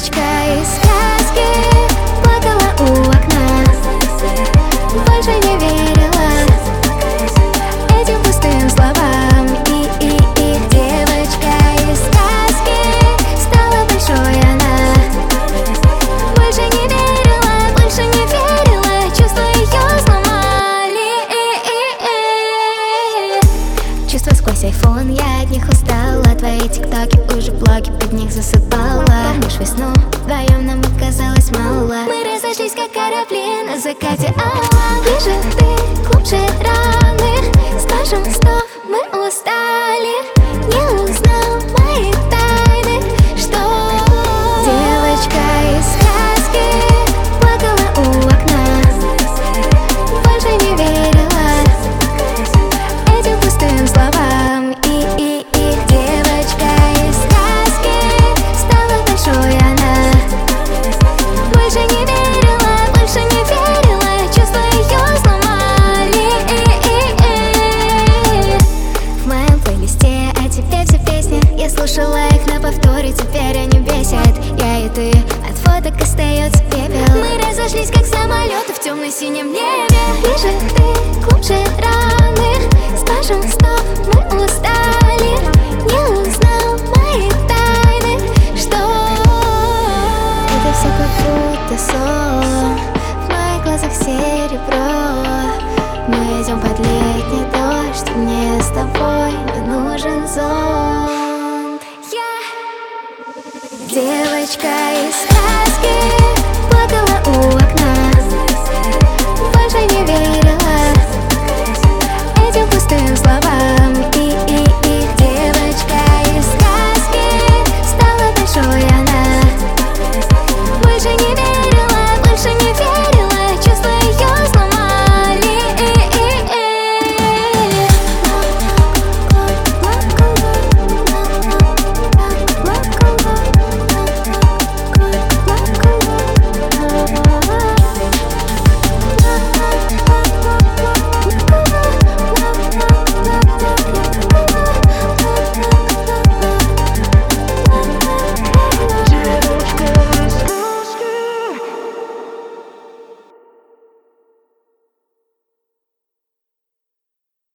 Девочка из сказки плакала у окна, больше не верила этим пустым словам. И девочка из сказки стала большой она. Больше не верила, чувства ее сломали. Чувства сквозь айфон, я от них устала. Твои тиктоки уже блоги, под них засыпала. Помнишь весну, вдвоем нам оказалось мало. Мы разошлись как корабли на закате. Ближе ты, глубже раны. Скажем стоп, мы устали. Не узнал мои тайны, что девочка из сказки плакала у окна, больше не верила этим пустым словам. И девочка из сказки стала большой она. Больше не верила, чувства ее сломали. В моем плейлисте о тебе все песни, я слушала их на повторе, теперь они бесят. Я и ты, от фоток остается пепел. Мы разошлись как самолеты в темно-синем небе. Ближе ты, глубже раны. Скажем стоп, мы устали. Не узнал мои тайны, что это все как будто сон. В моих глазах серебро. Мы идем под летний дождь, мне с тобой не нужен зонт. Девочка